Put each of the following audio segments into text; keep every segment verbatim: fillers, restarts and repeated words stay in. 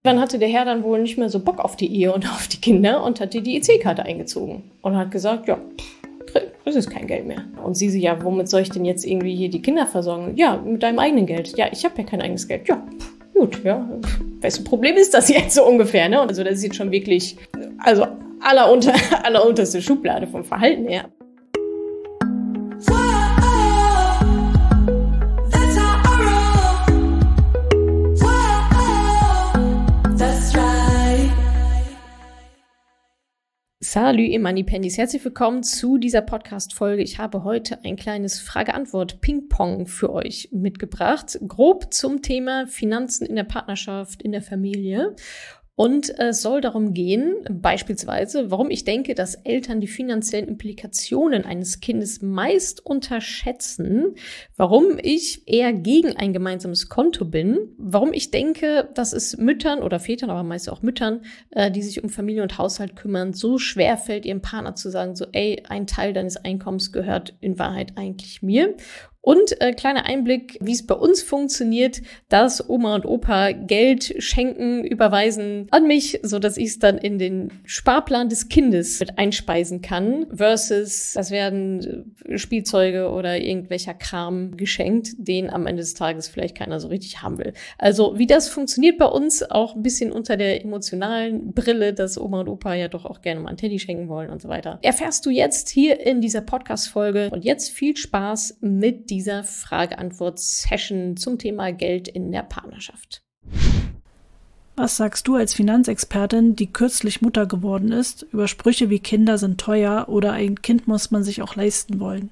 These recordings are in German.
Dann hatte der Herr dann wohl nicht mehr so Bock auf die Ehe und auf die Kinder und hat die die E C-Karte eingezogen und hat gesagt, ja, das ist kein Geld mehr. Und sie so, ja, womit soll ich denn jetzt irgendwie hier die Kinder versorgen? Ja, mit deinem eigenen Geld. Ja, ich habe ja kein eigenes Geld. Ja, gut, ja. Welches Problem ist das jetzt so ungefähr, ne? Also das ist jetzt schon wirklich, also allerunter, allerunterste Schublade vom Verhalten her. Salü, ihr Moneypennies. Herzlich willkommen zu dieser Podcast-Folge. Ich habe heute ein kleines Frage-Antwort-Ping-Pong für euch mitgebracht. Grob zum Thema Finanzen in der Partnerschaft, in der Familie. Und es soll darum gehen, beispielsweise, warum ich denke, dass Eltern die finanziellen Implikationen eines Kindes meist unterschätzen, warum ich eher gegen ein gemeinsames Konto bin, warum ich denke, dass es Müttern oder Vätern, aber meist auch Müttern, äh, die sich um Familie und Haushalt kümmern, so schwer fällt, ihrem Partner zu sagen, so, ey, ein Teil deines Einkommens gehört in Wahrheit eigentlich mir. Und äh, kleiner Einblick, wie es bei uns funktioniert, dass Oma und Opa Geld schenken, überweisen an mich, so dass ich es dann in den Sparplan des Kindes mit einspeisen kann, versus das werden Spielzeuge oder irgendwelcher Kram geschenkt, den am Ende des Tages vielleicht keiner so richtig haben will. Also wie das funktioniert bei uns, auch ein bisschen unter der emotionalen Brille, dass Oma und Opa ja doch auch gerne mal ein Teddy schenken wollen und so weiter. Erfährst du jetzt hier in dieser Podcast-Folge. Und jetzt viel Spaß mit dieser Frage-Antwort-Session zum Thema Geld in der Partnerschaft. Was sagst du als Finanzexpertin, die kürzlich Mutter geworden ist, über Sprüche wie Kinder sind teuer oder ein Kind muss man sich auch leisten wollen?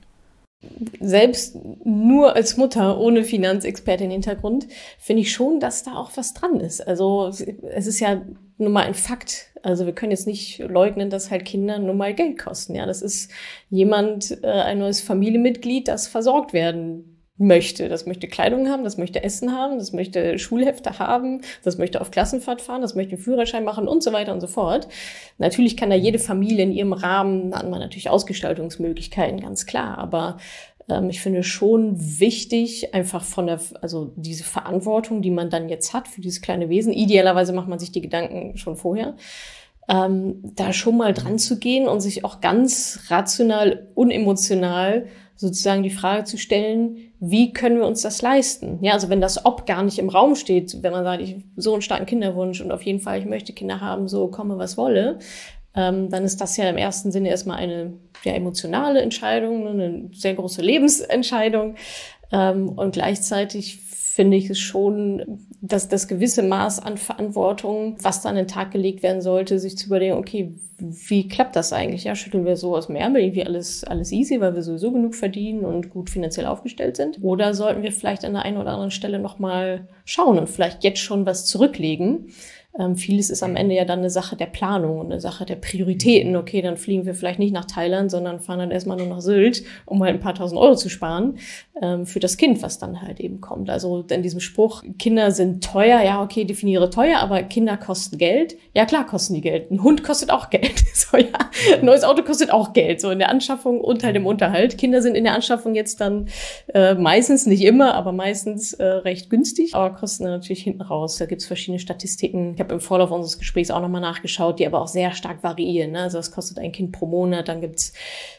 Selbst nur als Mutter ohne Finanzexpertin-Hintergrund finde ich schon, dass da auch was dran ist. Also es ist ja nun mal ein Fakt. Also wir können jetzt nicht leugnen, dass halt Kinder nun mal Geld kosten. Ja, das ist jemand, äh, ein neues Familienmitglied, das versorgt werden möchte. Das möchte Kleidung haben, das möchte Essen haben, das möchte Schulhefte haben, das möchte auf Klassenfahrt fahren, das möchte einen Führerschein machen und so weiter und so fort. Natürlich kann da jede Familie in ihrem Rahmen, hat man natürlich Ausgestaltungsmöglichkeiten, ganz klar. Aber ähm, ich finde schon wichtig, einfach von der, also diese Verantwortung, die man dann jetzt hat für dieses kleine Wesen. Idealerweise macht man sich die Gedanken schon vorher. Ähm, da schon mal dran zu gehen und sich auch ganz rational, unemotional sozusagen die Frage zu stellen, wie können wir uns das leisten? Ja, also wenn das Ob gar nicht im Raum steht, wenn man sagt, ich habe so einen starken Kinderwunsch und auf jeden Fall, ich möchte Kinder haben, so komme was wolle, ähm, dann ist das ja im ersten Sinne erstmal eine ja, emotionale Entscheidung, eine sehr große Lebensentscheidung. Ähm, und gleichzeitig finde ich es schon, dass das gewisse Maß an Verantwortung, was da an den Tag gelegt werden sollte, sich zu überlegen, okay, wie klappt das eigentlich? Ja, schütteln wir so aus dem Ärmel irgendwie alles, alles easy, weil wir sowieso genug verdienen und gut finanziell aufgestellt sind? Oder sollten wir vielleicht an der einen oder anderen Stelle nochmal schauen und vielleicht jetzt schon was zurücklegen? Ähm, vieles ist am Ende ja dann eine Sache der Planung und eine Sache der Prioritäten. Okay, dann fliegen wir vielleicht nicht nach Thailand, sondern fahren dann erstmal nur nach Sylt, um halt ein paar tausend Euro zu sparen ähm, für das Kind, was dann halt eben kommt. Also in diesem Spruch, Kinder sind teuer, ja okay, definiere teuer, aber Kinder kosten Geld. Ja klar kosten die Geld. Ein Hund kostet auch Geld. So, ja. Ein neues Auto kostet auch Geld, so in der Anschaffung und halt im Unterhalt. Kinder sind in der Anschaffung jetzt dann äh, meistens, nicht immer, aber meistens äh, recht günstig, aber kosten dann natürlich hinten raus. Da gibt's verschiedene Statistiken. Ich habe im Vorlauf unseres Gesprächs auch nochmal nachgeschaut, die aber auch sehr stark variieren. Ne? Also das kostet ein Kind pro Monat, dann gibt's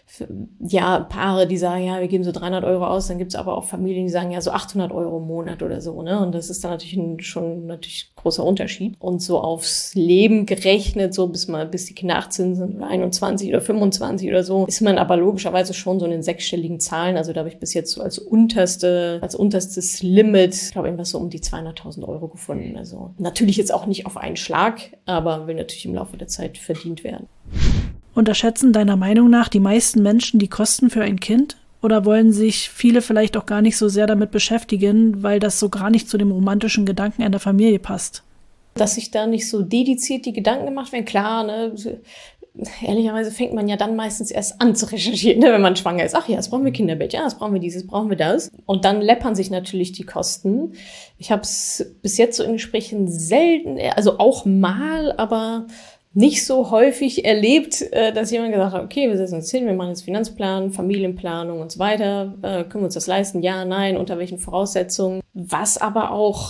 ja Paare, die sagen, ja, wir geben so dreihundert Euro aus, dann gibt's aber auch Familien, die sagen, ja, so achthundert Euro im Monat oder so. Ne? Und das ist dann natürlich ein, schon natürlich großer Unterschied. Und so aufs Leben gerechnet, so bis mal bis die Kinder achtzehn sind oder einundzwanzig oder fünfundzwanzig oder so, ist man aber logischerweise schon so in den sechsstelligen Zahlen. Also da habe ich bis jetzt so als unterste, als unterstes Limit, ich glaube, irgendwas so um die zweihunderttausend Euro gefunden. Also natürlich jetzt auch nicht auf einen Schlag, aber will natürlich im Laufe der Zeit verdient werden. Unterschätzen deiner Meinung nach die meisten Menschen die Kosten für ein Kind? Oder wollen sich viele vielleicht auch gar nicht so sehr damit beschäftigen, weil das so gar nicht zu dem romantischen Gedanken einer Familie passt? Dass sich da nicht so dediziert die Gedanken gemacht werden, klar, ne? Ehrlicherweise fängt man ja dann meistens erst an zu recherchieren, ne, wenn man schwanger ist. Ach ja, jetzt brauchen wir Kinderbett, ja, jetzt brauchen wir dieses, brauchen wir das. Und dann läppern sich natürlich die Kosten. Ich habe es bis jetzt so in Gesprächen selten, also auch mal, aber nicht so häufig erlebt, dass jemand gesagt hat, okay, wir setzen uns hin, wir machen jetzt Finanzplan, Familienplanung und so weiter. Können wir uns das leisten? Ja, nein, unter welchen Voraussetzungen? Was aber auch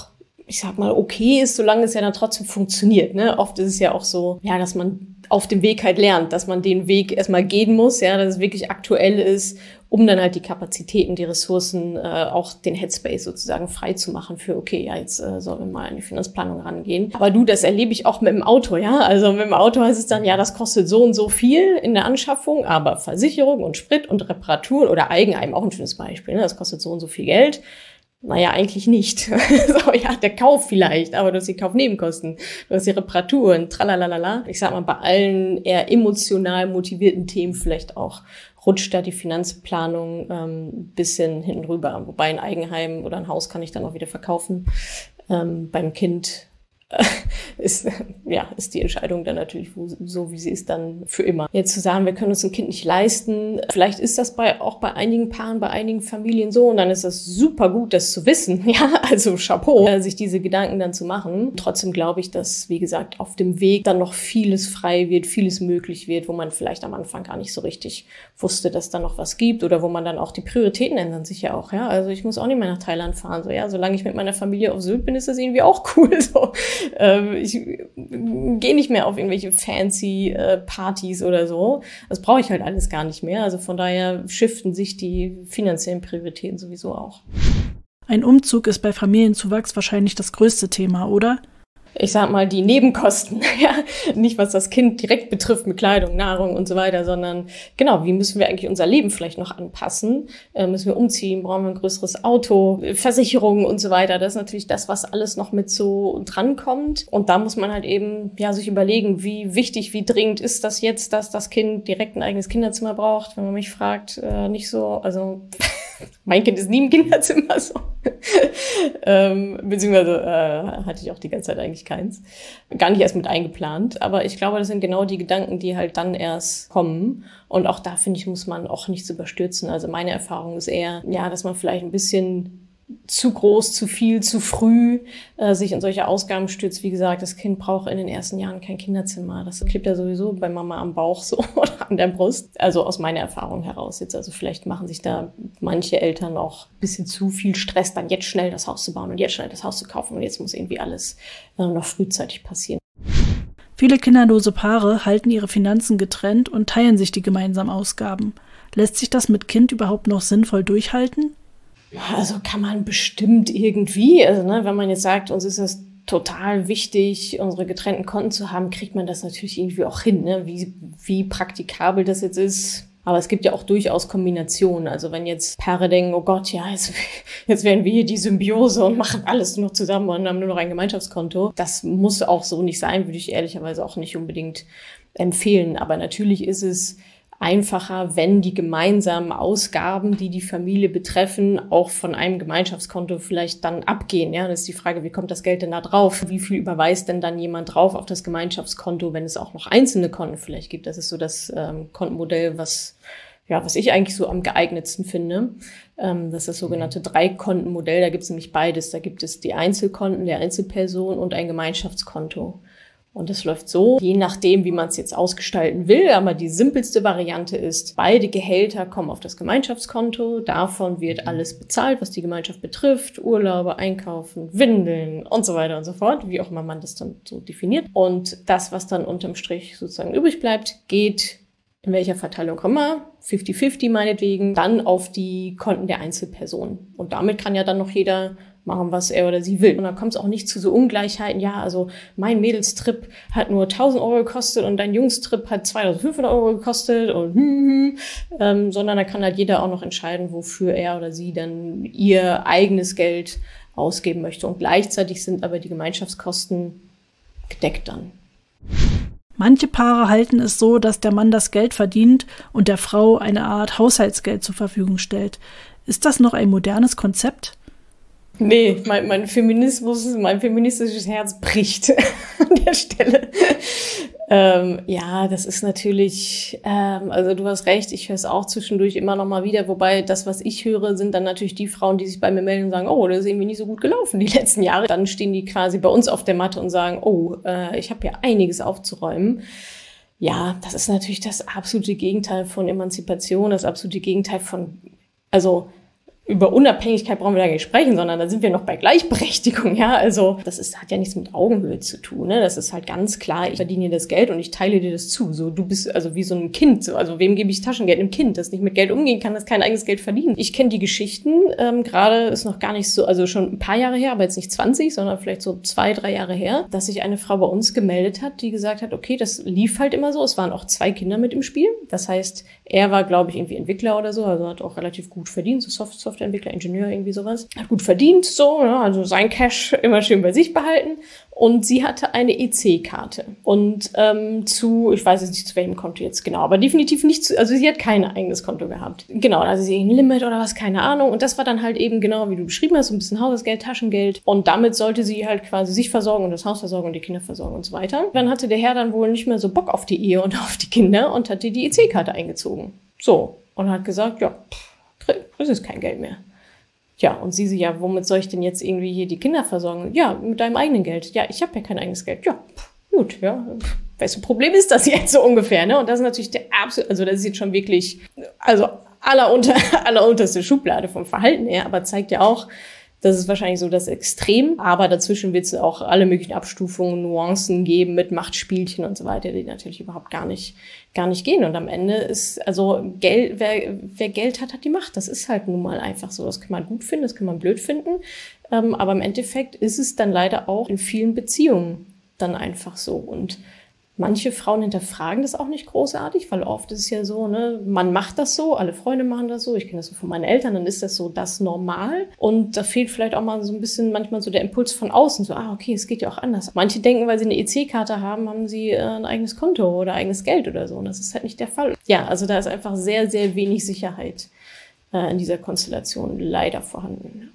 ich sag mal, okay ist, solange es ja dann trotzdem funktioniert. Ne? Oft ist es ja auch so, ja, dass man auf dem Weg halt lernt, dass man den Weg erstmal gehen muss, ja, dass es wirklich aktuell ist, um dann halt die Kapazitäten, die Ressourcen, äh, auch den Headspace sozusagen frei zu machen für, okay, ja, jetzt äh, sollen wir mal in die Finanzplanung rangehen. Aber du, das erlebe ich auch mit dem Auto, ja. Also mit dem Auto heißt es dann, ja, das kostet so und so viel in der Anschaffung, aber Versicherung und Sprit und Reparaturen oder Eigenheim, auch ein schönes Beispiel, ne? Das kostet so und so viel Geld. Naja, eigentlich nicht. So, ja, der Kauf vielleicht, aber du hast die Kaufnebenkosten, du hast die Reparaturen, tralalala. Ich sag mal, bei allen eher emotional motivierten Themen vielleicht auch rutscht da die Finanzplanung ähm, ein bisschen hinten rüber. Wobei ein Eigenheim oder ein Haus kann ich dann auch wieder verkaufen. Ähm, beim Kind äh, ist, ja, ist die Entscheidung dann natürlich wo, so, wie sie ist, dann für immer. Jetzt zu sagen, wir können uns ein Kind nicht leisten, vielleicht ist das bei auch bei einigen Paaren, bei einigen Familien so und dann ist das super gut, das zu wissen. Ja, also Chapeau, äh, sich diese Gedanken dann zu machen. Trotzdem glaube ich, dass, wie gesagt, auf dem Weg dann noch vieles frei wird, vieles möglich wird, wo man vielleicht am Anfang gar nicht so richtig wusste, dass da noch was gibt oder wo man dann auch die Prioritäten ändern sich ja auch. Ja, also ich muss auch nicht mehr nach Thailand fahren. So, ja, solange ich mit meiner Familie auf Sylt bin, ist das irgendwie auch cool. So. Ähm, ich gehe nicht mehr auf irgendwelche fancy äh, Partys oder so. Das brauche ich halt alles gar nicht mehr. Also von daher shiften sich die finanziellen Prioritäten sowieso auch. Ein Umzug ist bei Familienzuwachs wahrscheinlich das größte Thema, oder? Ich sag mal, die Nebenkosten, ja, nicht was das Kind direkt betrifft mit Kleidung, Nahrung und so weiter, sondern genau, wie müssen wir eigentlich unser Leben vielleicht noch anpassen? Äh, müssen wir umziehen? Brauchen wir ein größeres Auto? Versicherungen und so weiter? Das ist natürlich das, was alles noch mit so drankommt. Und da muss man halt eben, ja, sich überlegen, wie wichtig, wie dringend ist das jetzt, dass das Kind direkt ein eigenes Kinderzimmer braucht? Wenn man mich fragt, äh, nicht so, also mein Kind ist nie im Kinderzimmer so. ähm, beziehungsweise äh, hatte ich auch die ganze Zeit eigentlich keins. Gar nicht erst mit eingeplant. Aber ich glaube, das sind genau die Gedanken, die halt dann erst kommen. Und auch da, finde ich, muss man auch nichts überstürzen. Also meine Erfahrung ist eher, ja, dass man vielleicht ein bisschen zu groß, zu viel, zu früh äh, sich in solche Ausgaben stürzt. Wie gesagt, das Kind braucht in den ersten Jahren kein Kinderzimmer. Das klebt ja sowieso bei Mama am Bauch so oder an der Brust. Also aus meiner Erfahrung heraus jetzt. Also vielleicht machen sich da manche Eltern auch ein bisschen zu viel Stress, dann jetzt schnell das Haus zu bauen und jetzt schnell das Haus zu kaufen und jetzt muss irgendwie alles äh, noch frühzeitig passieren. Viele kinderlose Paare halten ihre Finanzen getrennt und teilen sich die gemeinsamen Ausgaben. Lässt sich das mit Kind überhaupt noch sinnvoll durchhalten? Also kann man bestimmt irgendwie, also ne, wenn man jetzt sagt, uns ist das total wichtig, unsere getrennten Konten zu haben, kriegt man das natürlich irgendwie auch hin, ne? Wie, wie praktikabel das jetzt ist. Aber es gibt ja auch durchaus Kombinationen. Also wenn jetzt Paare denken, oh Gott, ja, jetzt, jetzt werden wir hier die Symbiose und machen alles nur noch zusammen und haben nur noch ein Gemeinschaftskonto. Das muss auch so nicht sein, würde ich ehrlicherweise auch nicht unbedingt empfehlen. Aber natürlich ist es einfacher, wenn die gemeinsamen Ausgaben, die die Familie betreffen, auch von einem Gemeinschaftskonto vielleicht dann abgehen. Ja, das ist die Frage, wie kommt das Geld denn da drauf? Wie viel überweist denn dann jemand drauf auf das Gemeinschaftskonto, wenn es auch noch einzelne Konten vielleicht gibt? Das ist so das ähm, Kontenmodell, was ja, was ich eigentlich so am geeignetsten finde. Ähm, das ist das sogenannte Drei-Konten-Modell. Da gibt es nämlich beides. Da gibt es die Einzelkonten der Einzelperson und ein Gemeinschaftskonto. Und das läuft so, je nachdem, wie man es jetzt ausgestalten will, aber die simpelste Variante ist, beide Gehälter kommen auf das Gemeinschaftskonto, davon wird alles bezahlt, was die Gemeinschaft betrifft, Urlaube, Einkaufen, Windeln und so weiter und so fort, wie auch immer man das dann so definiert. Und das, was dann unterm Strich sozusagen übrig bleibt, geht in welcher Verteilung auch immer, fifty fifty meinetwegen, dann auf die Konten der Einzelpersonen. Und damit kann ja dann noch jeder machen, was er oder sie will. Und dann kommt es auch nicht zu so Ungleichheiten. Ja, also mein Mädelstrip hat nur tausend Euro gekostet und dein Jungstrip hat zweitausendfünfhundert Euro gekostet und hm, hm, ähm, sondern da kann halt jeder auch noch entscheiden, wofür er oder sie dann ihr eigenes Geld ausgeben möchte. Und gleichzeitig sind aber die Gemeinschaftskosten gedeckt dann. Manche Paare halten es so, dass der Mann das Geld verdient und der Frau eine Art Haushaltsgeld zur Verfügung stellt. Ist das noch ein modernes Konzept? Nee, mein, mein Feminismus, mein feministisches Herz bricht an der Stelle. Ähm, ja, das ist natürlich, ähm, also du hast recht, ich höre es auch zwischendurch immer noch mal wieder, wobei das, was ich höre, sind dann natürlich die Frauen, die sich bei mir melden und sagen, oh, das ist irgendwie nicht so gut gelaufen die letzten Jahre. Dann stehen die quasi bei uns auf der Matte und sagen, oh, äh, ich habe ja einiges aufzuräumen. Ja, das ist natürlich das absolute Gegenteil von Emanzipation, das absolute Gegenteil von, also über Unabhängigkeit brauchen wir da nicht sprechen, sondern da sind wir noch bei Gleichberechtigung, ja. Also das ist, hat ja nichts mit Augenhöhe zu tun, ne? Das ist halt ganz klar, ich verdiene dir das Geld und ich teile dir das zu. So, du bist also wie so ein Kind. So, also wem gebe ich Taschengeld? Einem Kind, das nicht mit Geld umgehen kann, das kein eigenes Geld verdient. Ich kenne die Geschichten, ähm, gerade ist noch gar nicht so, also schon ein paar Jahre her, aber jetzt nicht zwanzig, sondern vielleicht so zwei, drei Jahre her, dass sich eine Frau bei uns gemeldet hat, die gesagt hat, okay, das lief halt immer so. Es waren auch zwei Kinder mit im Spiel. Das heißt, er war, glaube ich, irgendwie Entwickler oder so, also hat auch relativ gut verdient, so Soft Softwareentwickler, Ingenieur, irgendwie sowas. Hat gut verdient, so, ja, also sein Cash immer schön bei sich behalten. Und sie hatte eine E C-Karte. Und ähm, zu, ich weiß jetzt nicht, zu welchem Konto jetzt genau, aber definitiv nicht zu, also sie hat kein eigenes Konto gehabt. Genau, also sie ein Limit oder was, keine Ahnung. Und das war dann halt eben genau, wie du beschrieben hast, so ein bisschen Haushaltsgeld, Taschengeld. Und damit sollte sie halt quasi sich versorgen und das Haus versorgen und die Kinder versorgen und so weiter. Dann hatte der Herr dann wohl nicht mehr so Bock auf die Ehe und auf die Kinder und hat die die E C-Karte eingezogen. So. Und hat gesagt, ja, pff, das ist kein Geld mehr. Ja, und sie so, ja, womit soll ich denn jetzt irgendwie hier die Kinder versorgen? Ja, mit deinem eigenen Geld. Ja, ich habe ja kein eigenes Geld. Ja, pff, gut, ja. Welches Problem ist das jetzt so ungefähr, ne? Und das ist natürlich der absolute, also das ist jetzt schon wirklich, also allerunter, allerunterste Schublade vom Verhalten her, aber zeigt ja auch, das ist wahrscheinlich so das Extrem, aber dazwischen wird es auch alle möglichen Abstufungen, Nuancen geben mit Machtspielchen und so weiter, die natürlich überhaupt gar nicht, gar nicht gehen. Und am Ende ist, also Geld, wer, wer Geld hat, hat die Macht. Das ist halt nun mal einfach so. Das kann man gut finden, das kann man blöd finden. Ähm, aber im Endeffekt ist es dann leider auch in vielen Beziehungen dann einfach so. Und manche Frauen hinterfragen das auch nicht großartig, weil oft ist es ja so, ne, man macht das so, alle Freunde machen das so, ich kenne das so von meinen Eltern, dann ist das so das normal. Und da fehlt vielleicht auch mal so ein bisschen manchmal so der Impuls von außen, so, ah, okay, es geht ja auch anders. Manche denken, weil sie eine E C-Karte haben, haben sie äh, ein eigenes Konto oder eigenes Geld oder so. Und das ist halt nicht der Fall. Ja, also da ist einfach sehr, sehr wenig Sicherheit äh, in dieser Konstellation leider vorhanden.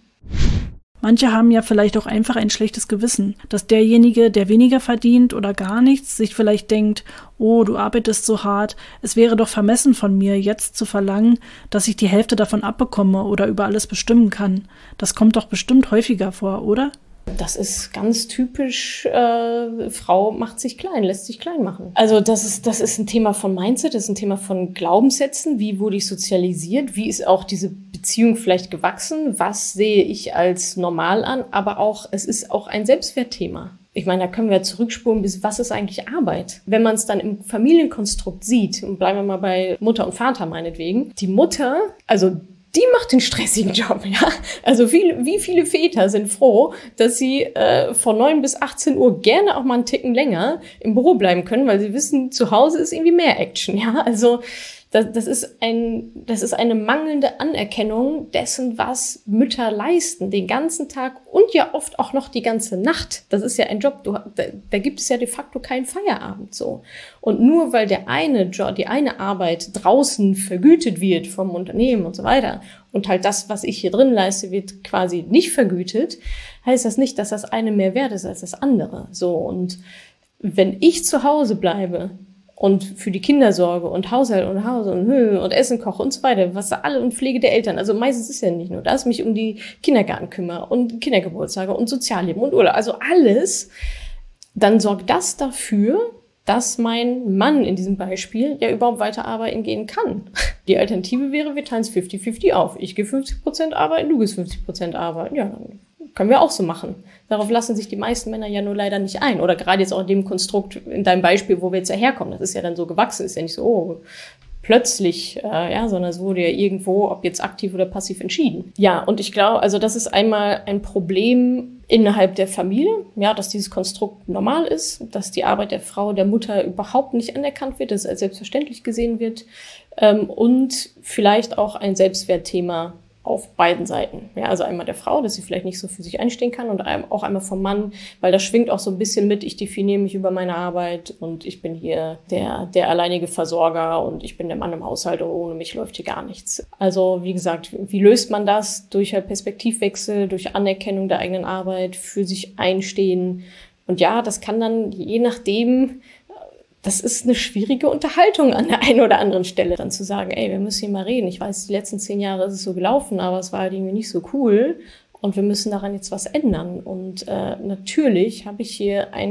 Manche haben ja vielleicht auch einfach ein schlechtes Gewissen, dass derjenige, der weniger verdient oder gar nichts, sich vielleicht denkt, oh, du arbeitest so hart, es wäre doch vermessen von mir, jetzt zu verlangen, dass ich die Hälfte davon abbekomme oder über alles bestimmen kann. Das kommt doch bestimmt häufiger vor, oder? Das ist ganz typisch, äh, Frau macht sich klein, lässt sich klein machen. Also das ist, das ist ein Thema von Mindset, das ist ein Thema von Glaubenssätzen. Wie wurde ich sozialisiert? Wie ist auch diese Beziehung vielleicht gewachsen? Was sehe ich als normal an? Aber auch, es ist auch ein Selbstwertthema. Ich meine, da können wir zurückspulen bis, was ist eigentlich Arbeit? Wenn man es dann im Familienkonstrukt sieht, und bleiben wir mal bei Mutter und Vater meinetwegen, die Mutter, also die macht den stressigen Job, ja. Also viele, wie viele Väter sind froh, dass sie äh, von neun bis achtzehn Uhr gerne auch mal einen Ticken länger im Büro bleiben können, weil sie wissen, zu Hause ist irgendwie mehr Action, ja. Also das, das ist ein, das ist eine mangelnde Anerkennung dessen, was Mütter leisten, den ganzen Tag und ja oft auch noch die ganze Nacht. Das ist ja ein Job, du, da, da gibt es ja de facto keinen Feierabend so. Und nur weil der eine Job, die eine Arbeit draußen vergütet wird vom Unternehmen und so weiter und halt das, was ich hier drin leiste, wird quasi nicht vergütet, heißt das nicht, dass das eine mehr wert ist als das andere. So, und wenn ich zu Hause bleibe und für die Kinder sorge und Haushalt und Haus und Höhe und Essen koche und so weiter, was da alle und Pflege der Eltern, also meistens ist ja nicht nur das, mich um die Kindergarten kümmere und Kindergeburtstage und Sozialleben und Urlaub, also alles, dann sorgt das dafür, dass mein Mann in diesem Beispiel ja überhaupt weiter arbeiten gehen kann. Die Alternative wäre, wir teilen es fünfzig fünfzig auf. Ich gehe fünfzig Prozent arbeiten, du gehst fünfzig Prozent arbeiten. Ja, dann können wir auch so machen. Darauf lassen sich die meisten Männer ja nur leider nicht ein. Oder gerade jetzt auch in dem Konstrukt, in deinem Beispiel, wo wir jetzt ja herkommen. Das ist ja dann so gewachsen, ist ja nicht so, oh, plötzlich, äh, ja, sondern es wurde ja irgendwo, ob jetzt aktiv oder passiv, entschieden. Ja, und ich glaube, also das ist einmal ein Problem innerhalb der Familie, ja, dass dieses Konstrukt normal ist, dass die Arbeit der Frau, der Mutter überhaupt nicht anerkannt wird, dass es als selbstverständlich gesehen wird, ähm, und vielleicht auch ein Selbstwertthema auf beiden Seiten. Ja, also einmal der Frau, dass sie vielleicht nicht so für sich einstehen kann und auch einmal vom Mann, weil das schwingt auch so ein bisschen mit, ich definiere mich über meine Arbeit und ich bin hier der, der alleinige Versorger und ich bin der Mann im Haushalt und ohne mich läuft hier gar nichts. Also wie gesagt, wie löst man das? Durch halt Perspektivwechsel, durch Anerkennung der eigenen Arbeit, für sich einstehen. Und ja, das kann dann je nachdem, das ist eine schwierige Unterhaltung an der einen oder anderen Stelle, dann zu sagen, ey, wir müssen hier mal reden. Ich weiß, die letzten zehn Jahre ist es so gelaufen, aber es war halt irgendwie nicht so cool und wir müssen daran jetzt was ändern. Und äh, natürlich habe ich hier ein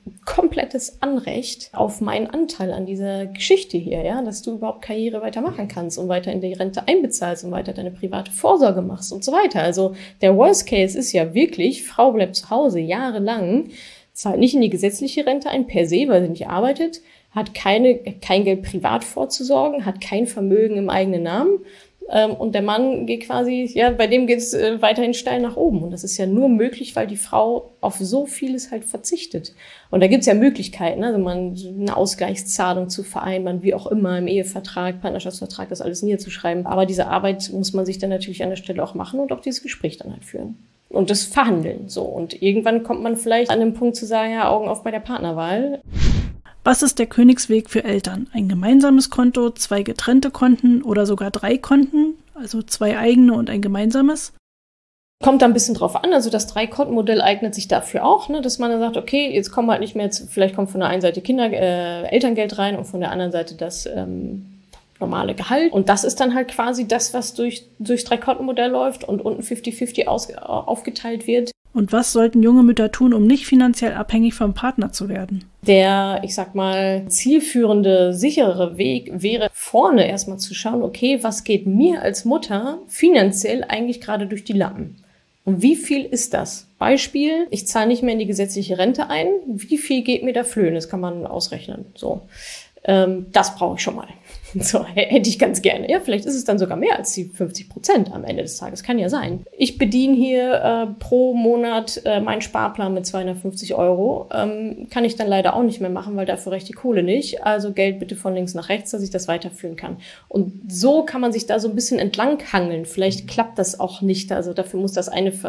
komplettes Anrecht auf meinen Anteil an dieser Geschichte hier, ja, dass du überhaupt Karriere weitermachen kannst und weiter in die Rente einbezahlst und weiter deine private Vorsorge machst und so weiter. Also der Worst Case ist ja wirklich, Frau bleibt zu Hause jahrelang, zahlt nicht in die gesetzliche Rente ein per se, weil sie nicht arbeitet, hat keine, kein Geld privat vorzusorgen, hat kein Vermögen im eigenen Namen. Und der Mann geht quasi, ja, bei dem geht es äh, weiterhin steil nach oben. Und das ist ja nur möglich, weil die Frau auf so vieles halt verzichtet. Und da gibt's ja Möglichkeiten, also man eine Ausgleichszahlung zu vereinbaren, wie auch immer, im Ehevertrag, Partnerschaftsvertrag, das alles niederzuschreiben. Aber diese Arbeit muss man sich dann natürlich an der Stelle auch machen und auch dieses Gespräch dann halt führen. Und das Verhandeln, so. Und irgendwann kommt man vielleicht an den Punkt zu sagen, ja, Augen auf bei der Partnerwahl. Was ist der Königsweg für Eltern? Ein gemeinsames Konto, zwei getrennte Konten oder sogar drei Konten, also zwei eigene und ein gemeinsames? Kommt da ein bisschen drauf an, also das Drei-Konten-Modell eignet sich dafür auch, ne, dass man dann sagt, okay, jetzt kommen halt nicht mehr, jetzt, vielleicht kommt von der einen Seite Kinder, äh, Elterngeld rein und von der anderen Seite das ähm, normale Gehalt. Und das ist dann halt quasi das, was durch durchs Drei-Konten-Modell läuft und unten fünfzig fünfzig aus, aufgeteilt wird. Und was sollten junge Mütter tun, um nicht finanziell abhängig vom Partner zu werden? Der, ich sag mal, zielführende, sicherere Weg wäre, vorne erstmal zu schauen, okay, was geht mir als Mutter finanziell eigentlich gerade durch die Lappen? Und wie viel ist das? Beispiel, ich zahle nicht mehr in die gesetzliche Rente ein. Wie viel geht mir da flöhen? Das kann man ausrechnen. So, ähm, das brauche ich schon mal. So, hätte ich ganz gerne. Ja, vielleicht ist es dann sogar mehr als die fünfzig Prozent am Ende des Tages. Kann ja sein. Ich bediene hier äh, pro Monat äh, meinen Sparplan mit zweihundertfünfzig Euro. Ähm, kann ich dann leider auch nicht mehr machen, weil dafür reicht die Kohle nicht. Also Geld bitte von links nach rechts, dass ich das weiterführen kann. Und so kann man sich da so ein bisschen entlanghangeln. Vielleicht klappt das auch nicht. Also dafür muss das eine,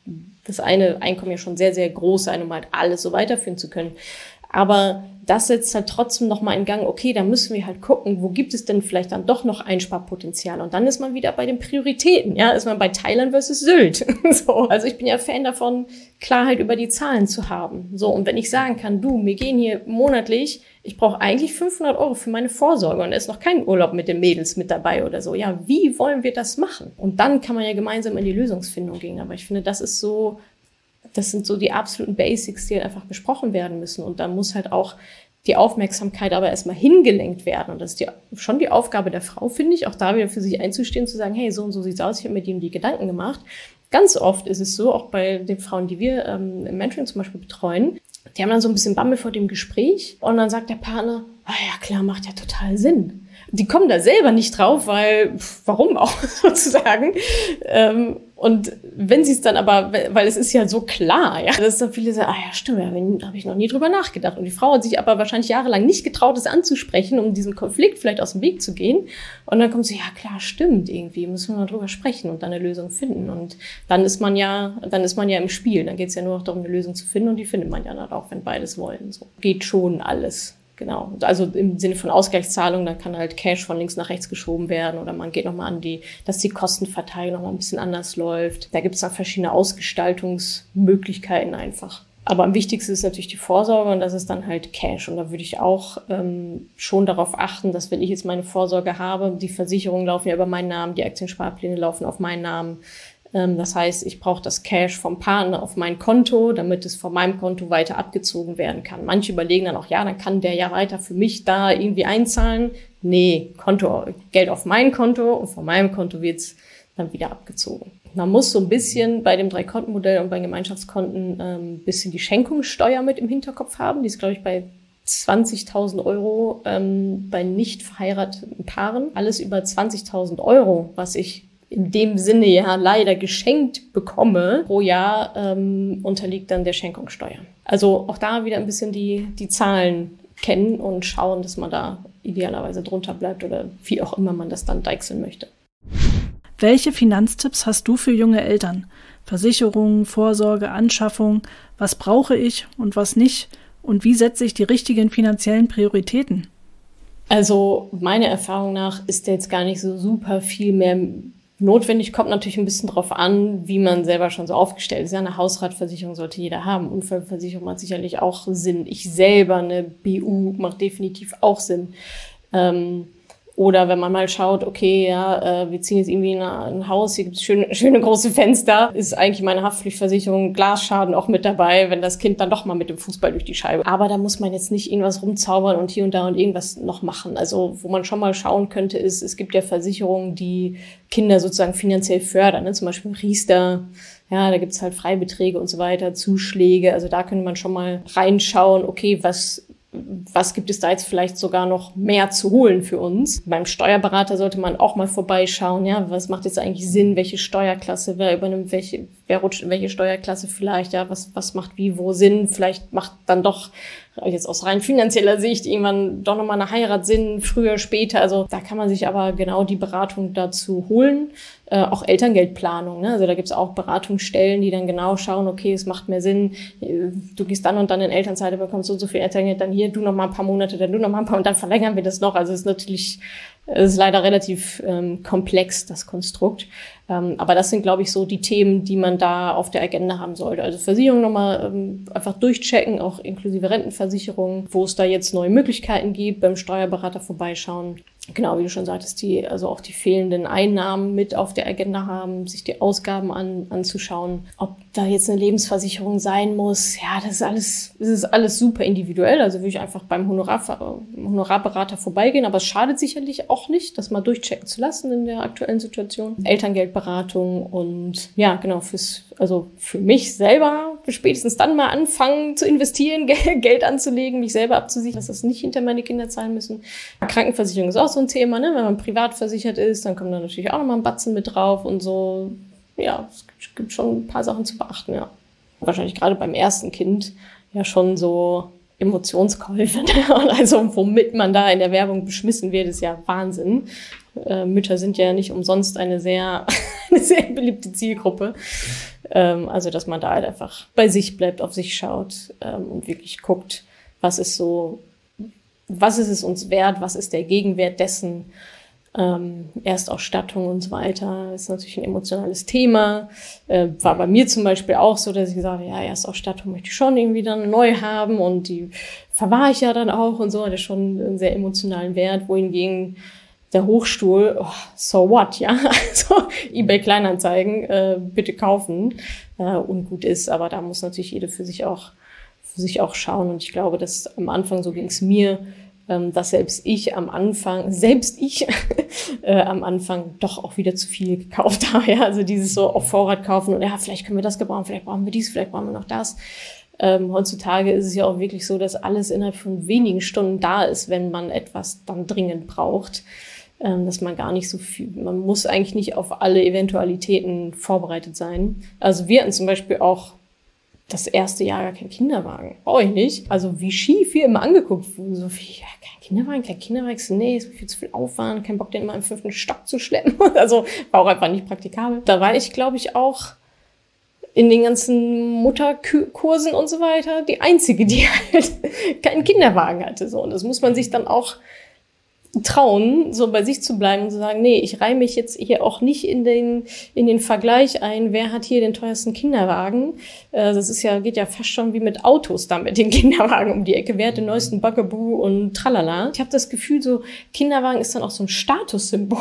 das eine Einkommen ja schon sehr, sehr groß sein, um halt alles so weiterführen zu können. Aber das setzt halt trotzdem nochmal in Gang, okay, da müssen wir halt gucken, wo gibt es denn vielleicht dann doch noch Einsparpotenzial? Und dann ist man wieder bei den Prioritäten, ja, ist man bei Thailand versus Sylt. So, also ich bin ja Fan davon, Klarheit über die Zahlen zu haben. So, und wenn ich sagen kann, du, mir gehen hier monatlich, ich brauche eigentlich fünfhundert Euro für meine Vorsorge und da ist noch kein Urlaub mit den Mädels mit dabei oder so. Ja, wie wollen wir das machen? Und dann kann man ja gemeinsam in die Lösungsfindung gehen. Aber ich finde, das ist so, das sind so die absoluten Basics, die halt einfach besprochen werden müssen. Und da muss halt auch die Aufmerksamkeit aber erstmal hingelenkt werden. Und das ist die, schon die Aufgabe der Frau, finde ich, auch da wieder für sich einzustehen, zu sagen, hey, so und so sieht's aus, ich habe mir die und die Gedanken gemacht. Ganz oft ist es so, auch bei den Frauen, die wir ähm, im Mentoring zum Beispiel betreuen, die haben dann so ein bisschen Bammel vor dem Gespräch und dann sagt der Partner, ah ja klar, macht ja total Sinn. Die kommen da selber nicht drauf, weil, warum auch, sozusagen. Ähm, und wenn sie es dann aber, weil es ist ja so klar, ja, dass da viele sagen, ah ja, stimmt, ja, da habe ich noch nie drüber nachgedacht. Und die Frau hat sich aber wahrscheinlich jahrelang nicht getraut, es anzusprechen, um diesen Konflikt vielleicht aus dem Weg zu gehen. Und dann kommt sie, ja klar, stimmt, irgendwie, müssen wir mal drüber sprechen und dann eine Lösung finden. Und dann ist man ja, dann ist man ja im Spiel. Dann geht es ja nur noch darum, eine Lösung zu finden und die findet man ja dann auch, wenn beides wollen. So geht schon alles. Genau, also im Sinne von Ausgleichszahlung, da kann halt Cash von links nach rechts geschoben werden oder man geht nochmal an die, dass die Kostenverteilung nochmal ein bisschen anders läuft. Da gibt es dann verschiedene Ausgestaltungsmöglichkeiten einfach. Aber am wichtigsten ist natürlich die Vorsorge und das ist dann halt Cash. Und da würde ich auch ähm, schon darauf achten, dass wenn ich jetzt meine Vorsorge habe, die Versicherungen laufen ja über meinen Namen, die Aktiensparpläne laufen auf meinen Namen. Das heißt, ich brauche das Cash vom Partner auf mein Konto, damit es von meinem Konto weiter abgezogen werden kann. Manche überlegen dann auch, ja, dann kann der ja weiter für mich da irgendwie einzahlen. Nee, Konto, Geld auf mein Konto und von meinem Konto wird's dann wieder abgezogen. Man muss so ein bisschen bei dem Drei-Konten-Modell und bei Gemeinschaftskonten ein ähm, bisschen die Schenkungssteuer mit im Hinterkopf haben. Die ist, glaube ich, bei zwanzigtausend Euro ähm, bei nicht verheirateten Paaren. Alles über zwanzigtausend Euro, was ich in dem Sinne ja leider geschenkt bekomme, pro Jahr ähm, unterliegt dann der Schenkungssteuer. Also auch da wieder ein bisschen die, die Zahlen kennen und schauen, dass man da idealerweise drunter bleibt oder wie auch immer man das dann deichseln möchte. Welche Finanztipps hast du für junge Eltern? Versicherungen, Vorsorge, Anschaffung, was brauche ich und was nicht? Und wie setze ich die richtigen finanziellen Prioritäten? Also meiner Erfahrung nach ist da jetzt gar nicht so super viel mehr notwendig. Kommt natürlich ein bisschen drauf an, wie man selber schon so aufgestellt ist. Ja, eine Hausratversicherung sollte jeder haben. Unfallversicherung macht sicherlich auch Sinn. Ich selber, eine B U macht definitiv auch Sinn. Ähm, Oder wenn man mal schaut, okay, ja, äh, wir ziehen jetzt irgendwie in ein Haus, hier gibt es schöne, schöne große Fenster, ist eigentlich meine Haftpflichtversicherung Glasschaden auch mit dabei, wenn das Kind dann doch mal mit dem Fußball durch die Scheibe. Aber da muss man jetzt nicht irgendwas rumzaubern und hier und da und irgendwas noch machen. Also wo man schon mal schauen könnte, ist, es gibt ja Versicherungen, die Kinder sozusagen finanziell fördern, ne? Zum Beispiel Riester. Ja, da gibt's halt Freibeträge und so weiter, Zuschläge. Also da könnte man schon mal reinschauen, okay, was was gibt es da jetzt vielleicht sogar noch mehr zu holen für uns? Beim Steuerberater sollte man auch mal vorbeischauen, ja, was macht jetzt eigentlich Sinn, welche Steuerklasse, wer übernimmt welche, wer rutscht in welche Steuerklasse vielleicht, ja, was was macht wie wo Sinn? Vielleicht macht dann doch jetzt aus rein finanzieller Sicht irgendwann doch nochmal eine Heirat Sinn, früher, später. Also da kann man sich aber genau die Beratung dazu holen. Äh, auch Elterngeldplanung, ne? Also da gibt's auch Beratungsstellen, die dann genau schauen, okay, es macht mehr Sinn, du gehst dann und dann in Elternzeit, bekommst so und so viel Elterngeld, dann hier, du noch mal ein paar Monate, dann du noch mal ein paar und dann verlängern wir das noch. Also es ist natürlich, es ist leider relativ ähm, komplex, das Konstrukt. Ähm, aber das sind, glaube ich, so die Themen, die man da auf der Agenda haben sollte. Also Versicherung nochmal ähm, einfach durchchecken, auch inklusive Rentenversicherung, wo es da jetzt neue Möglichkeiten gibt, beim Steuerberater vorbeischauen. Genau, wie du schon sagtest, die, also auch die fehlenden Einnahmen mit auf der Agenda haben, sich die Ausgaben an, anzuschauen. Ob da jetzt eine Lebensversicherung sein muss, ja, das ist alles, das ist alles super individuell. Also würde ich einfach beim Honorar, Honorarberater vorbeigehen, aber es schadet sicherlich auch nicht, das mal durchchecken zu lassen in der aktuellen Situation. Elterngeldberatung und ja, genau, fürs, also für mich selber spätestens dann mal anfangen zu investieren, Geld anzulegen, mich selber abzusichern, dass das nicht hinter meine Kinder zahlen müssen. Krankenversicherung ist auch so ein Thema, ne? Wenn man privat versichert ist, dann kommt da natürlich auch nochmal ein Batzen mit drauf und so. Ja, es gibt schon ein paar Sachen zu beachten, ja. Wahrscheinlich gerade beim ersten Kind ja schon so Emotionskäufe, ne? Also womit man da in der Werbung beschmissen wird, ist ja Wahnsinn. Äh, Mütter sind ja nicht umsonst eine sehr, eine sehr beliebte Zielgruppe. Ähm, also, dass man da halt einfach bei sich bleibt, auf sich schaut ähm, und wirklich guckt, was ist so, was ist es uns wert, was ist der Gegenwert dessen, ähm, Erstausstattung und so weiter. Das ist natürlich ein emotionales Thema. Äh, war bei mir zum Beispiel auch so, dass ich gesagt habe, ja, Erstausstattung möchte ich schon irgendwie dann neu haben und die verwahre ich ja dann auch und so. Das ist schon einen sehr emotionalen Wert, wohingegen der Hochstuhl, oh, so what, ja, also eBay Kleinanzeigen, äh, bitte kaufen, äh, ungut ist, aber da muss natürlich jede für sich auch für sich auch schauen und ich glaube, dass am Anfang, so ging es mir, ähm, dass selbst ich am Anfang, selbst ich äh, am Anfang doch auch wieder zu viel gekauft habe, ja, also dieses so auf Vorrat kaufen und ja, vielleicht können wir das gebrauchen, vielleicht brauchen wir dies, vielleicht brauchen wir noch das. Ähm, heutzutage ist es ja auch wirklich so, dass alles innerhalb von wenigen Stunden da ist, wenn man etwas dann dringend braucht. Dass man gar nicht so viel, man muss eigentlich nicht auf alle Eventualitäten vorbereitet sein. Also wir hatten zum Beispiel auch das erste Jahr gar keinen Kinderwagen. Brauche ich nicht. Also wie schief wir immer angeguckt wurden. So viel, ja, kein Kinderwagen, kein Kinderwagen. Nee, ist mir viel zu viel Aufwand, kein Bock, den immer im fünften Stock zu schleppen. Also war auch einfach nicht praktikabel. Da war ich, glaube ich, auch in den ganzen Mutterkursen und so weiter die Einzige, die halt keinen Kinderwagen hatte. So, und das muss man sich dann auch trauen, so bei sich zu bleiben und zu sagen, nee, ich reihe mich jetzt hier auch nicht in den in den Vergleich ein, wer hat hier den teuersten Kinderwagen. Äh, das ist ja geht ja fast schon wie mit Autos da mit den Kinderwagen um die Ecke. Wer hat den neuesten Bugaboo und tralala. Ich habe das Gefühl, so Kinderwagen ist dann auch so ein Statussymbol.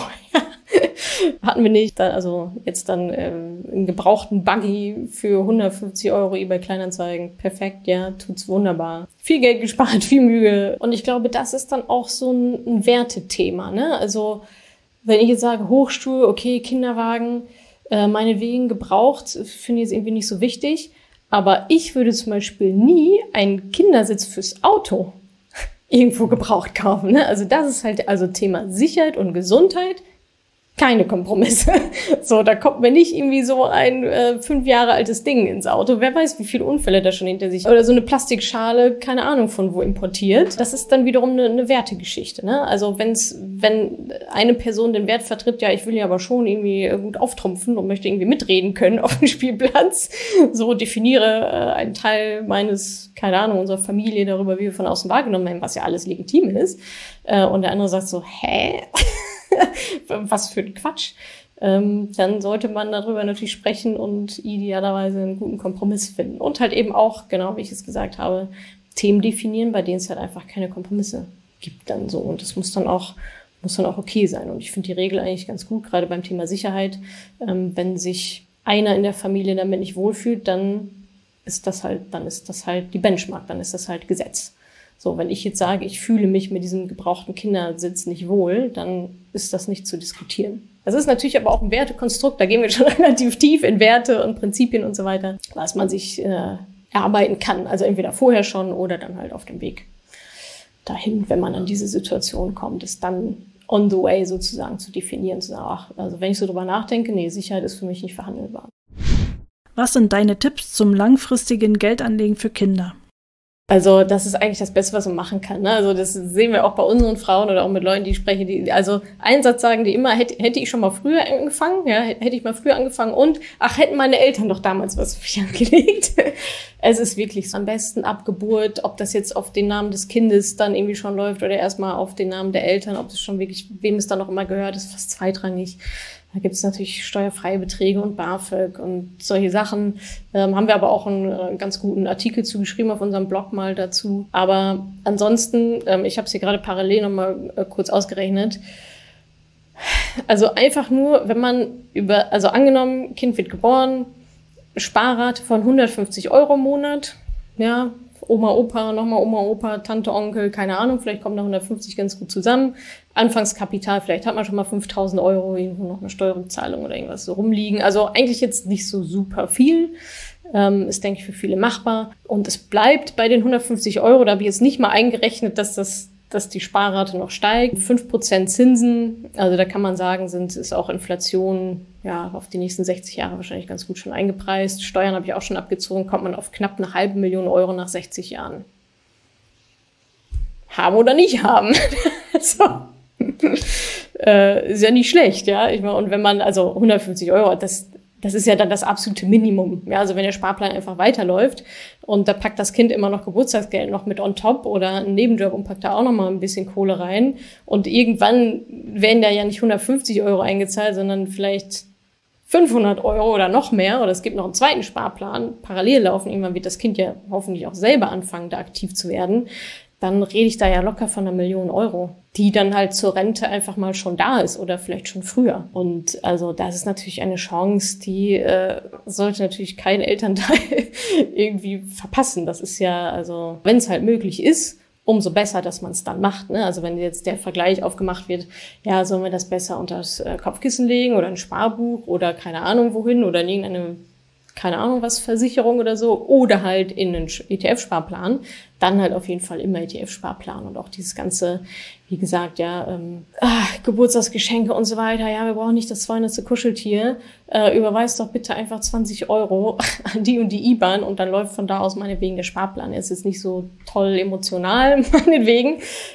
Hatten wir nicht, also jetzt dann äh, einen gebrauchten Buggy für hundertfünfzig Euro eBay Kleinanzeigen. Perfekt, ja, tut's wunderbar. Viel Geld gespart, viel Mühe. Und ich glaube, das ist dann auch so ein, ein Wertethema, ne? Also, wenn ich jetzt sage, Hochstuhl, okay, Kinderwagen, äh, meinetwegen gebraucht, finde ich jetzt irgendwie nicht so wichtig. Aber ich würde zum Beispiel nie einen Kindersitz fürs Auto irgendwo gebraucht kaufen, ne? Also, das ist halt, also Thema Sicherheit und Gesundheit. Keine Kompromisse. So, da kommt mir nicht irgendwie so ein äh, fünf Jahre altes Ding ins Auto. Wer weiß, wie viele Unfälle da schon hinter sich. Oder so eine Plastikschale, keine Ahnung von wo importiert. Das ist dann wiederum eine, eine Wertegeschichte, ne? Also wenn's, wenn eine Person den Wert vertritt, ja, ich will ja aber schon irgendwie gut auftrumpfen und möchte irgendwie mitreden können auf dem Spielplatz. So definiere äh, einen Teil meines, keine Ahnung, unserer Familie darüber, wie wir von außen wahrgenommen werden, was ja alles legitim ist. Äh, und der andere sagt so, hä? Was für ein Quatsch. Ähm, dann sollte man darüber natürlich sprechen und idealerweise einen guten Kompromiss finden. Und halt eben auch, genau wie ich es gesagt habe, Themen definieren, bei denen es halt einfach keine Kompromisse gibt dann so. Und das muss dann auch muss dann auch okay sein. Und ich finde die Regel eigentlich ganz gut, gerade beim Thema Sicherheit. Ähm, wenn sich einer in der Familie damit nicht wohlfühlt, dann ist das halt, dann ist das halt die Benchmark, dann ist das halt Gesetz. So, wenn ich jetzt sage, ich fühle mich mit diesem gebrauchten Kindersitz nicht wohl, dann ist das nicht zu diskutieren. Das ist natürlich aber auch ein Wertekonstrukt, da gehen wir schon relativ tief in Werte und Prinzipien und so weiter, was man sich äh, erarbeiten kann. Also entweder vorher schon oder dann halt auf dem Weg dahin, wenn man an diese Situation kommt, ist dann on the way sozusagen zu definieren, zu sagen, ach, also wenn ich so drüber nachdenke, nee, Sicherheit ist für mich nicht verhandelbar. Was sind deine Tipps zum langfristigen Geldanlegen für Kinder? Also das ist eigentlich das Beste, was man machen kann. Ne? Also das sehen wir auch bei unseren Frauen oder auch mit Leuten, die ich spreche. Die, also einen Satz sagen die immer, hätte, hätte ich schon mal früher angefangen, ja, hätte ich mal früher angefangen und, ach, hätten meine Eltern doch damals was für mich angelegt. Es ist wirklich so, am besten ab Geburt, ob das jetzt auf den Namen des Kindes dann irgendwie schon läuft oder erstmal auf den Namen der Eltern, ob das schon wirklich, wem es dann noch immer gehört, ist fast zweitrangig. Da gibt es natürlich steuerfreie Beträge und BAföG und solche Sachen. Ähm, haben wir aber auch einen äh, ganz guten Artikel zugeschrieben auf unserem Blog mal dazu. Aber ansonsten, ähm, ich habe es hier gerade parallel nochmal äh, kurz ausgerechnet. Also einfach nur, wenn man über, also angenommen, Kind wird geboren, Sparrate von hundertfünfzig Euro im Monat, ja, Oma, Opa, nochmal Oma, Opa, Tante, Onkel, keine Ahnung, vielleicht kommen da hundertfünfzig ganz gut zusammen. Anfangskapital, vielleicht hat man schon mal fünftausend Euro, irgendwo noch eine Steuerrückzahlung oder irgendwas so rumliegen. Also eigentlich jetzt nicht so super viel, ähm, ist, denke ich, für viele machbar. Und es bleibt bei den hundertfünfzig Euro, da habe ich jetzt nicht mal eingerechnet, dass das dass die Sparrate noch steigt. fünf Prozent Zinsen, also da kann man sagen, sind ist auch Inflation ja auf die nächsten sechzig Jahre wahrscheinlich ganz gut schon eingepreist. Steuern habe ich auch schon abgezogen, kommt man auf knapp eine halbe Million Euro nach sechzig Jahren. Haben oder nicht haben. so. äh, ist ja nicht schlecht, ja. Ich meine, und wenn man, also hundertfünfzig Euro, das Das ist ja dann das absolute Minimum. Ja, also wenn der Sparplan einfach weiterläuft und da packt das Kind immer noch Geburtstagsgeld noch mit on top oder einen Nebenjob und packt da auch noch mal ein bisschen Kohle rein und irgendwann werden da ja nicht hundertfünfzig Euro eingezahlt, sondern vielleicht fünfhundert Euro oder noch mehr oder es gibt noch einen zweiten Sparplan, parallel laufen. Irgendwann wird das Kind ja hoffentlich auch selber anfangen, da aktiv zu werden. Dann rede ich da ja locker von einer Million Euro, die dann halt zur Rente einfach mal schon da ist oder vielleicht schon früher. Und also das ist natürlich eine Chance, die äh, sollte natürlich kein Elternteil irgendwie verpassen. Das ist ja, also wenn es halt möglich ist, umso besser, dass man es dann macht. Ne? Also wenn jetzt der Vergleich aufgemacht wird, ja, sollen wir das besser unter das äh, Kopfkissen legen oder ein Sparbuch oder keine Ahnung wohin oder in irgendeine keine Ahnung was, Versicherung oder so, oder halt in einen E T F-Sparplan, dann halt auf jeden Fall immer E T F-Sparplan und auch dieses ganze, wie gesagt, ja, ähm, ah, Geburtstagsgeschenke und so weiter, ja, wir brauchen nicht das zweihundertste Kuscheltier, äh, überweis doch bitte einfach zwanzig Euro an die und die I B A N und dann läuft von da aus meinetwegen der Sparplan. Es ist nicht so toll emotional, meinetwegen,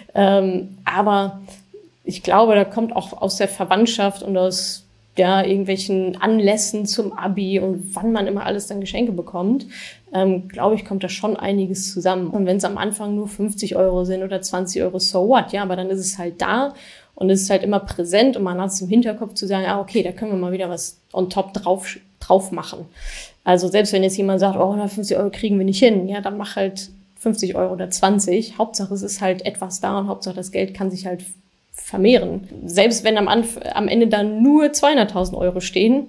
ähm, aber ich glaube, da kommt auch aus der Verwandtschaft und aus ja, irgendwelchen Anlässen zum Abi und wann man immer alles dann Geschenke bekommt, ähm, glaube ich, kommt da schon einiges zusammen. Und wenn es am Anfang nur fünfzig Euro sind oder zwanzig Euro, so what? Ja, aber dann ist es halt da und es ist halt immer präsent und man hat es im Hinterkopf zu sagen, ah, okay, da können wir mal wieder was on top drauf, drauf machen. Also selbst wenn jetzt jemand sagt, oh, hundertfünfzig Euro kriegen wir nicht hin, ja, dann mach halt fünfzig Euro oder zwanzig. Hauptsache, es ist halt etwas da und Hauptsache, das Geld kann sich halt vermehren. Selbst wenn am, Anf- am Ende dann nur zweihunderttausend Euro stehen,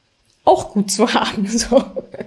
auch gut zu haben. So.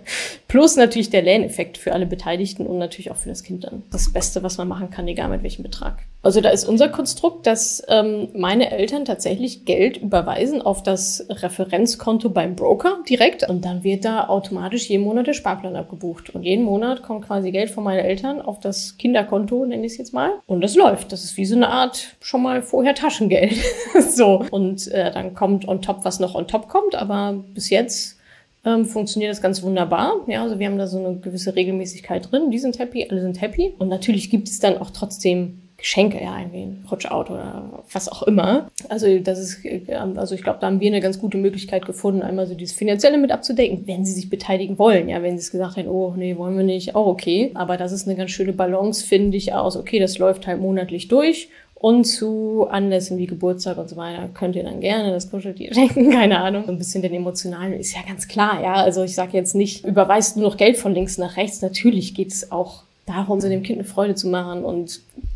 Plus natürlich der Lerneffekt für alle Beteiligten und natürlich auch für das Kind dann. Das Beste, was man machen kann, egal mit welchem Betrag. Also da ist unser Konstrukt, dass ähm, meine Eltern tatsächlich Geld überweisen auf das Referenzkonto beim Broker direkt und dann wird da automatisch jeden Monat der Sparplan abgebucht. Und jeden Monat kommt quasi Geld von meinen Eltern auf das Kinderkonto, nenne ich es jetzt mal. Und das läuft. Das ist wie so eine Art schon mal vorher Taschengeld. so. Und äh, dann kommt on top, was noch on top kommt, aber bis jetzt Ähm, funktioniert das ganz wunderbar. Ja, also wir haben da so eine gewisse Regelmäßigkeit drin. Die sind happy, alle sind happy. Und natürlich gibt es dann auch trotzdem Geschenke, ja, irgendwie ein Rutschauto oder was auch immer. Also das ist, also ich glaube, da haben wir eine ganz gute Möglichkeit gefunden, einmal so dieses Finanzielle mit abzudecken, wenn sie sich beteiligen wollen. Ja, wenn sie es gesagt haben, oh, nee, wollen wir nicht, auch okay. Aber das ist eine ganz schöne Balance, finde ich, aus, okay, das läuft halt monatlich durch. Und zu Anlässen wie Geburtstag und so weiter könnt ihr dann gerne das Kuscheltier schenken, keine Ahnung. So ein bisschen den emotionalen ist ja ganz klar, ja. Also ich sage jetzt nicht, überweist nur noch Geld von links nach rechts. Natürlich geht es auch darum, so dem Kind eine Freude zu machen und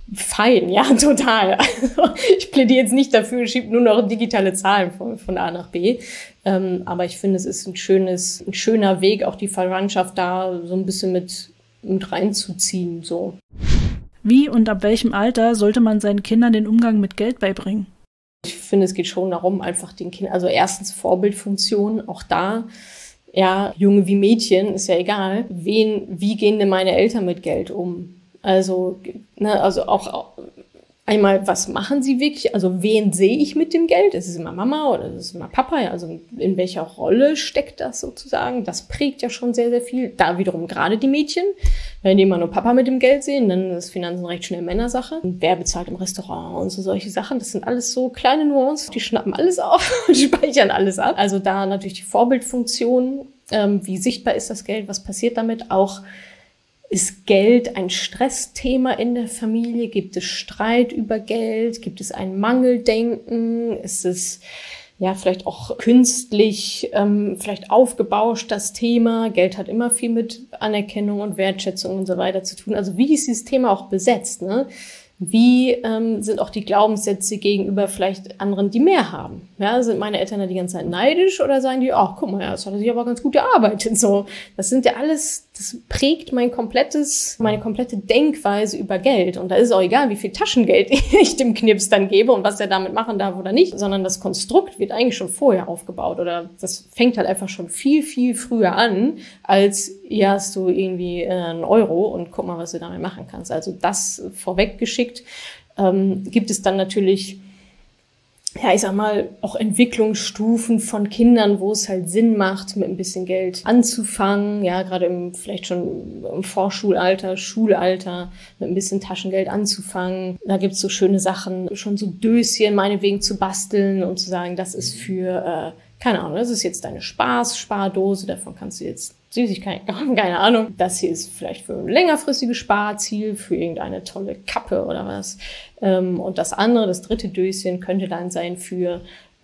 fein, ja, total. Also ich plädiere jetzt nicht dafür, schiebt nur noch digitale Zahlen von, von A nach B. Ähm, aber ich finde, es ist ein schönes, ein schöner Weg, auch die Verwandtschaft da so ein bisschen mit, mit reinzuziehen, so. Wie und ab welchem Alter sollte man seinen Kindern den Umgang mit Geld beibringen? Ich finde, es geht schon darum, einfach den Kindern, also erstens Vorbildfunktion, auch da, ja, Junge wie Mädchen, ist ja egal, wen, wie gehen denn meine Eltern mit Geld um? Also, ne, also auch, auch einmal, was machen sie wirklich? Also, wen sehe ich mit dem Geld? Ist es immer Mama oder ist es immer Papa? Ja, also, in welcher Rolle steckt das sozusagen? Das prägt ja schon sehr, sehr viel. Da wiederum gerade die Mädchen. Wenn die immer nur Papa mit dem Geld sehen, dann ist Finanzen recht schnell Männersache. Und wer bezahlt im Restaurant und so solche Sachen? Das sind alles so kleine Nuancen. Die schnappen alles auf und speichern alles ab. Also, da natürlich die Vorbildfunktion. Ähm, wie sichtbar ist das Geld? Was passiert damit? Auch, ist Geld ein Stressthema in der Familie? Gibt es Streit über Geld? Gibt es ein Mangeldenken? Ist es ja vielleicht auch künstlich, ähm, vielleicht aufgebauscht, das Thema? Geld hat immer viel mit Anerkennung und Wertschätzung und so weiter zu tun. Also wie ist dieses Thema auch besetzt, ne? Wie ähm, sind auch die Glaubenssätze gegenüber vielleicht anderen, die mehr haben? Ja, sind meine Eltern da die ganze Zeit neidisch oder sagen die, ach, guck mal, ja, das hat er sich aber ganz gut erarbeitet. So, das sind ja alles, das prägt mein komplettes, meine komplette Denkweise über Geld. Und da ist auch egal, wie viel Taschengeld ich dem Knips dann gebe und was er damit machen darf oder nicht, sondern das Konstrukt wird eigentlich schon vorher aufgebaut oder das fängt halt einfach schon viel, viel früher an, als hier hast du irgendwie äh, einen Euro und guck mal, was du damit machen kannst. Also das vorweggeschickt. Ähm, gibt es dann natürlich, ja, ich sag mal, auch Entwicklungsstufen von Kindern, wo es halt Sinn macht, mit ein bisschen Geld anzufangen. Ja, gerade im, vielleicht schon im Vorschulalter, Schulalter, mit ein bisschen Taschengeld anzufangen. Da gibt's so schöne Sachen, schon so Döschen meinetwegen zu basteln und zu sagen, das ist für, äh, keine Ahnung, das ist jetzt deine Spaß-Spardose, davon kannst du jetzt Süßigkeiten, keine Ahnung. Das hier ist vielleicht für ein längerfristiges Sparziel, für irgendeine tolle Kappe oder was. Und das andere, das dritte Döschen, könnte dann sein für,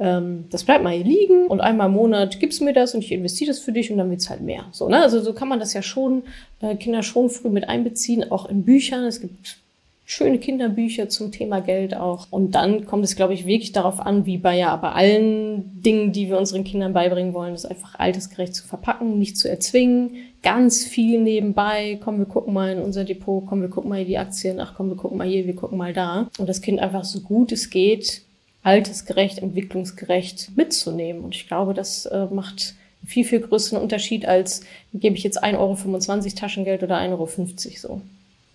das bleibt mal hier liegen und einmal im Monat gibst du mir das und ich investiere das für dich und dann wird's halt mehr. So, ne? Also so kann man das ja schon, Kinder schon früh mit einbeziehen, auch in Büchern. Es gibt schöne Kinderbücher zum Thema Geld auch. Und dann kommt es, glaube ich, wirklich darauf an, wie bei ja bei allen Dingen, die wir unseren Kindern beibringen wollen, das einfach altersgerecht zu verpacken, nicht zu erzwingen. Ganz viel nebenbei. Komm, wir gucken mal in unser Depot. Komm, wir gucken mal hier die Aktien. Ach komm, wir gucken mal hier, wir gucken mal da. Und das Kind einfach so gut es geht, altersgerecht, entwicklungsgerecht mitzunehmen. Und ich glaube, das äh, macht einen viel, viel größeren Unterschied, als gebe ich jetzt ein Euro fünfundzwanzig Taschengeld oder ein Euro fünfzig so.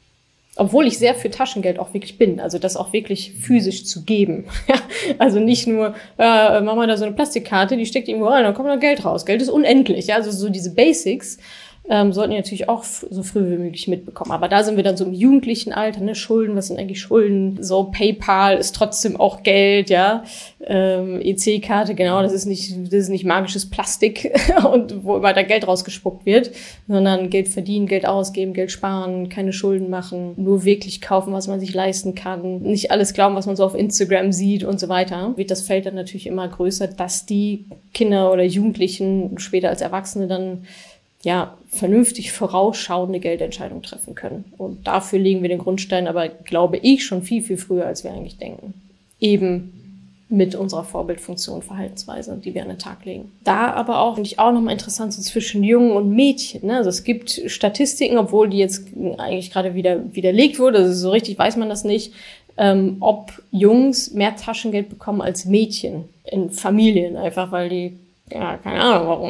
Obwohl ich sehr für Taschengeld auch wirklich bin, also das auch wirklich physisch zu geben. Also nicht nur, äh, Mama da so eine Plastikkarte, die steckt irgendwo rein, dann kommt noch Geld raus. Geld ist unendlich, ja? Also so diese Basics ähm, sollten die natürlich auch f- so früh wie möglich mitbekommen. Aber da sind wir dann so im jugendlichen Alter, ne? Schulden, was sind eigentlich Schulden? So PayPal ist trotzdem auch Geld, ja. Ähm, E C-Karte, genau, das ist nicht, das ist nicht magisches Plastik und wo immer da Geld rausgespuckt wird, sondern Geld verdienen, Geld ausgeben, Geld sparen, keine Schulden machen, nur wirklich kaufen, was man sich leisten kann, nicht alles glauben, was man so auf Instagram sieht und so weiter. Wird das Feld dann natürlich immer größer, dass die Kinder oder Jugendlichen später als Erwachsene dann ja, vernünftig vorausschauende Geldentscheidungen treffen können. Und dafür legen wir den Grundstein, aber glaube ich, schon viel, viel früher, als wir eigentlich denken. Eben mit unserer Vorbildfunktion, Verhaltensweise, die wir an den Tag legen. Da aber auch, finde ich auch nochmal interessant, so zwischen Jungen und Mädchen. Ne? Also es gibt Statistiken, obwohl die jetzt eigentlich gerade wieder widerlegt wurde, also so richtig weiß man das nicht, ähm, ob Jungs mehr Taschengeld bekommen als Mädchen in Familien, einfach weil die, ja, keine Ahnung warum.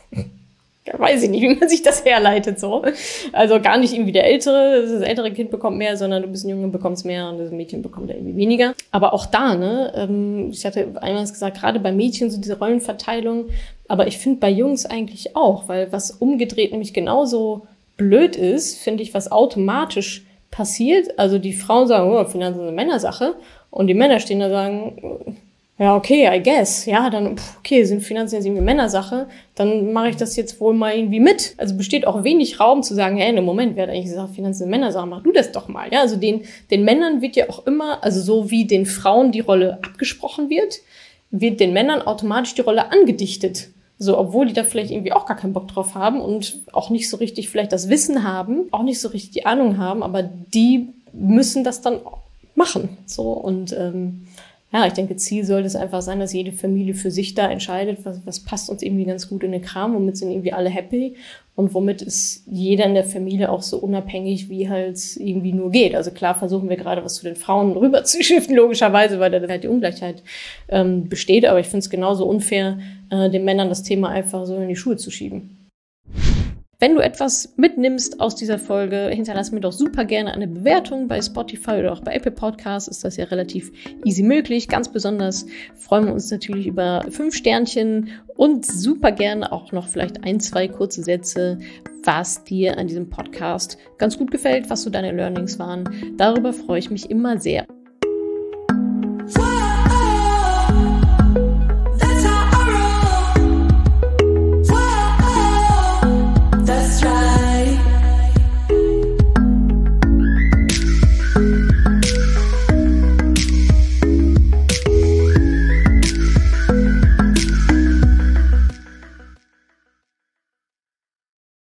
Ja, weiß ich nicht, wie man sich das herleitet, so. Also gar nicht irgendwie der Ältere, das ältere Kind bekommt mehr, sondern du bist ein Junge, bekommst mehr und das Mädchen bekommt ja irgendwie weniger. Aber auch da, ne, ähm, ich hatte einmal gesagt, gerade bei Mädchen so diese Rollenverteilung, aber ich finde bei Jungs eigentlich auch, weil was umgedreht nämlich genauso blöd ist, finde ich, was automatisch passiert. Also die Frauen sagen, oh, Finanzen sind eine Männersache und die Männer stehen da und sagen, ja, okay, I guess. Ja, dann, okay, sind Finanzen jetzt irgendwie Männersache, dann mache ich das jetzt wohl mal irgendwie mit. Also besteht auch wenig Raum zu sagen, hey, in einem Moment, wer hat eigentlich gesagt, Finanzen sind Männersache, mach du das doch mal. Ja, also den, den Männern wird ja auch immer, also so wie den Frauen die Rolle abgesprochen wird, wird den Männern automatisch die Rolle angedichtet. So, obwohl die da vielleicht irgendwie auch gar keinen Bock drauf haben und auch nicht so richtig vielleicht das Wissen haben, auch nicht so richtig die Ahnung haben, aber die müssen das dann machen. So und ähm, ja, ich denke, Ziel sollte es einfach sein, dass jede Familie für sich da entscheidet, was, was passt uns irgendwie ganz gut in den Kram, womit sind irgendwie alle happy und womit ist jeder in der Familie auch so unabhängig, wie halt irgendwie nur geht. Also klar versuchen wir gerade was zu den Frauen rüber zu shiften, logischerweise, weil da halt die Ungleichheit ähm, besteht, aber ich finde es genauso unfair, äh, den Männern das Thema einfach so in die Schuhe zu schieben. Wenn du etwas mitnimmst aus dieser Folge, hinterlass mir doch super gerne eine Bewertung bei Spotify oder auch bei Apple Podcasts. Ist das ja relativ easy möglich. Ganz besonders freuen wir uns natürlich über fünf Sternchen und super gerne auch noch vielleicht ein, zwei kurze Sätze, was dir an diesem Podcast ganz gut gefällt, was so deine Learnings waren. Darüber freue ich mich immer sehr.